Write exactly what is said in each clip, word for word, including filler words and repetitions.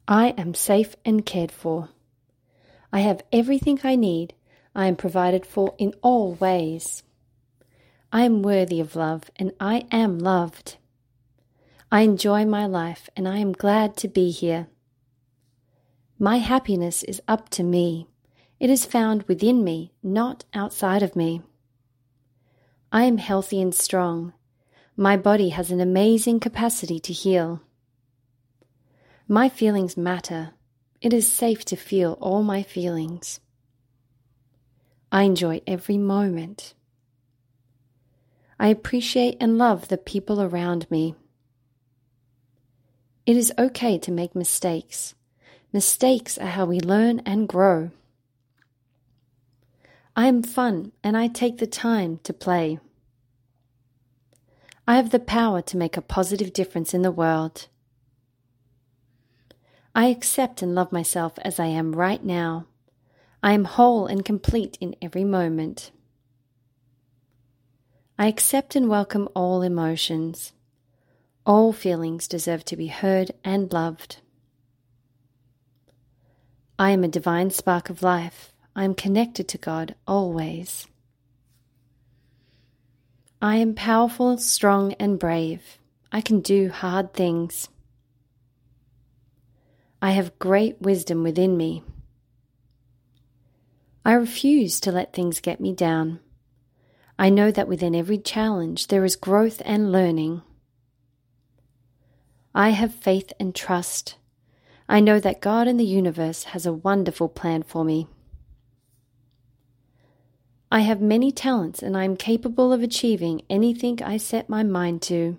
I am safe and cared for. I have everything I need. I am provided for in all ways. I am worthy of love, and I am loved. I enjoy my life, and I am glad to be here. My happiness is up to me. It is found within me, not outside of me. I am healthy and strong. My body has an amazing capacity to heal. My feelings matter. It is safe to feel all my feelings. I enjoy every moment. I appreciate and love the people around me. It is okay to make mistakes. Mistakes are how we learn and grow. I am fun and I take the time to play. I have the power to make a positive difference in the world. I accept and love myself as I am right now. I am whole and complete in every moment. I accept and welcome all emotions. All feelings deserve to be heard and loved. I am a divine spark of life. I am connected to God always. I am powerful, strong, and brave. I can do hard things. I have great wisdom within me. I refuse to let things get me down. I know that within every challenge there is growth and learning. I have faith and trust. I know that God in the universe has a wonderful plan for me. I have many talents and I am capable of achieving anything I set my mind to.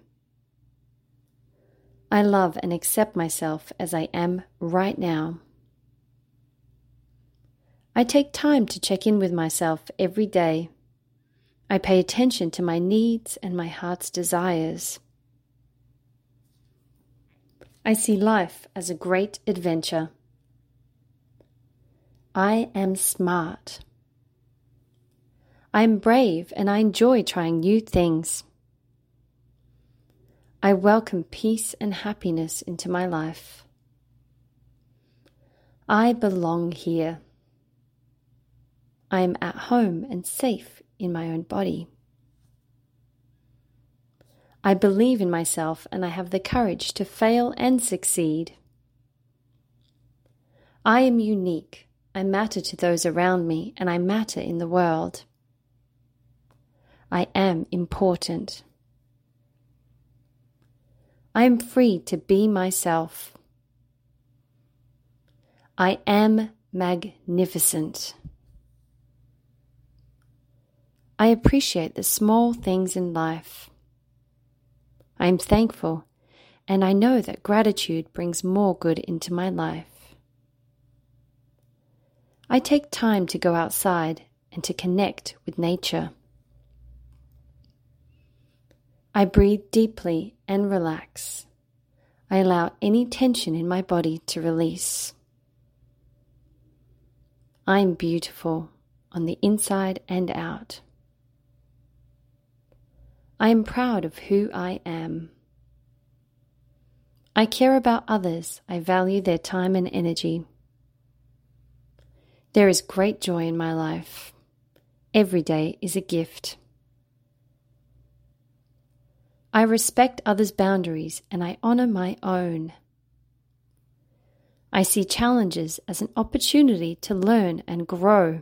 I love and accept myself as I am right now. I take time to check in with myself every day. I pay attention to my needs and my heart's desires. I see life as a great adventure. I am smart. I am brave and I enjoy trying new things. I welcome peace and happiness into my life. I belong here. I am at home and safe in my own body. I believe in myself and I have the courage to fail and succeed. I am unique. I matter to those around me and I matter in the world. I am important. I am free to be myself. I am magnificent. I appreciate the small things in life. I am thankful, and I know that gratitude brings more good into my life. I take time to go outside and to connect with nature. I breathe deeply and relax. I allow any tension in my body to release. I am beautiful on the inside and out. I am proud of who I am. I care about others. I value their time and energy. There is great joy in my life. Every day is a gift. I respect others' boundaries and I honor my own. I see challenges as an opportunity to learn and grow.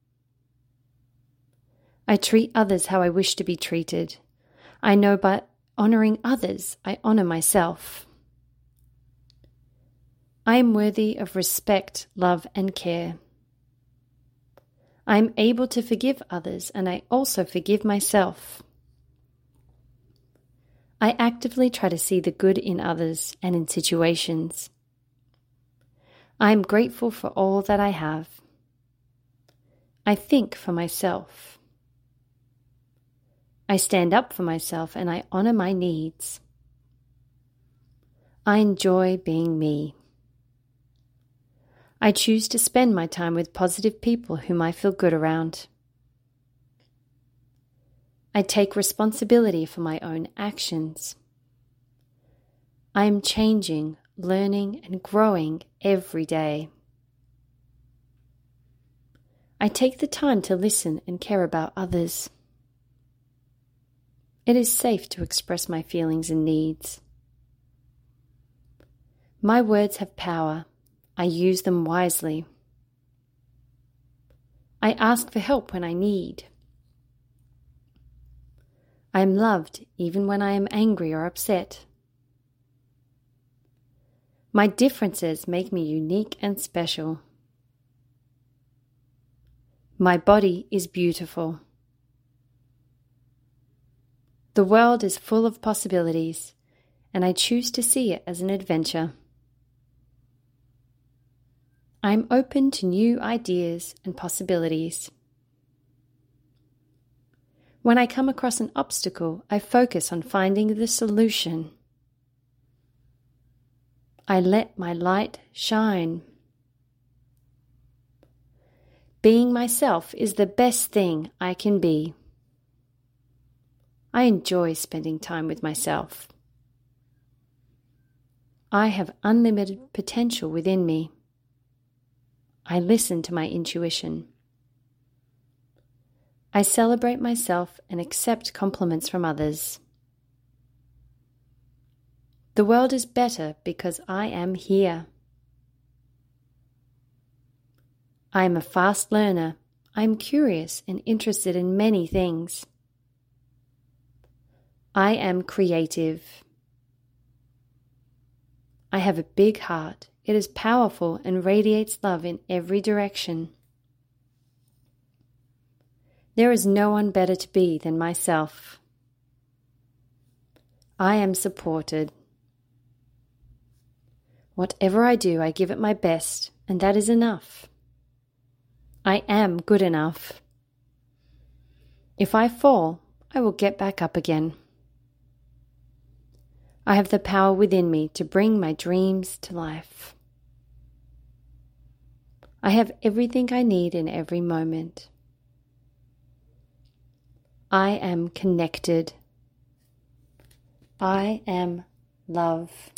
I treat others how I wish to be treated. I know by honoring others, I honor myself. I am worthy of respect, love, and care. I am able to forgive others and I also forgive myself. I actively try to see the good in others and in situations. I am grateful for all that I have. I think for myself. I stand up for myself and I honor my needs. I enjoy being me. I choose to spend my time with positive people whom I feel good around. I take responsibility for my own actions. I am changing. learning, and growing every day. I take the time to listen and care about others. It is safe to express my feelings and needs. My words have power. I use them wisely. I ask for help when I need. I am loved even when I am angry or upset. My differences make me unique and special. My body is beautiful. The world is full of possibilities, and I choose to see it as an adventure. I am open to new ideas and possibilities. When I come across an obstacle, I focus on finding the solution. I let my light shine. Being myself is the best thing I can be. I enjoy spending time with myself. I have unlimited potential within me. I listen to my intuition. I celebrate myself and accept compliments from others. The world is better because I am here. I am a fast learner. I am curious and interested in many things. I am creative. I have a big heart. It is powerful and radiates love in every direction. There is no one better to be than myself. I am supported. Whatever I do, I give it my best, and that is enough. I am good enough. If I fall, I will get back up again. I have the power within me to bring my dreams to life. I have everything I need in every moment. I am connected. I am love.